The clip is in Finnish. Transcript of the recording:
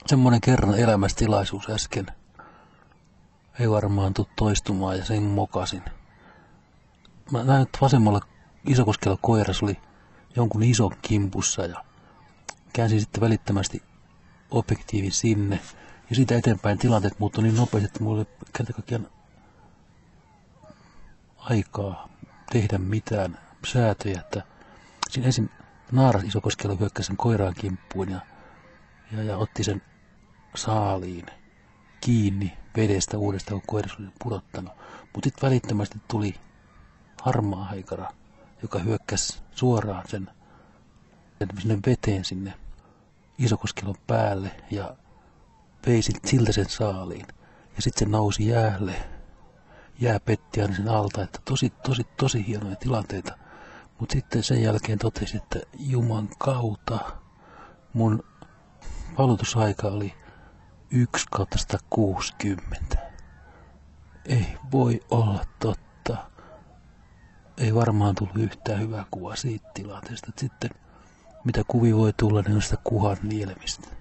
semmoinen kerran elämästilaisuus äsken. Ei varmaan tule toistumaan ja sen mokasin. Mä näin, että vasemmalla Isokoskella koiras oli jonkun ison kimpussa ja käänsin sitten välittömästi objektiivin sinne. Ja siitä eteenpäin tilanteet muuttui niin nopeasti, että mulla ei kerta kaikkiaan aikaa tehdä mitään säätöjä. Että siinä ensin naaras Isokoskella hyökkäsi sen koiraan kimppuun ja otti sen saaliin kiinni vedestä uudestaan, kun koiras oli pudottanut. Mutta sitten välittömästi tuli harmaa haikara, joka hyökkäsi suoraan sen sinne veteen sinne Isokoskelon päälle ja vei siltä sen saaliin. Ja sitten se nousi jäälle. Jää petti aina sen alta, että tosi hienoja tilanteita. Mutta sitten sen jälkeen totesi, että Juman kautta mun valutusaika oli 1/160. Ei voi olla totta. Ei varmaan tullut yhtään hyvää kuvaa siitä tilanteesta. Sitten mitä kuvia voi tulla, niin on sitä kuhan nielemistä.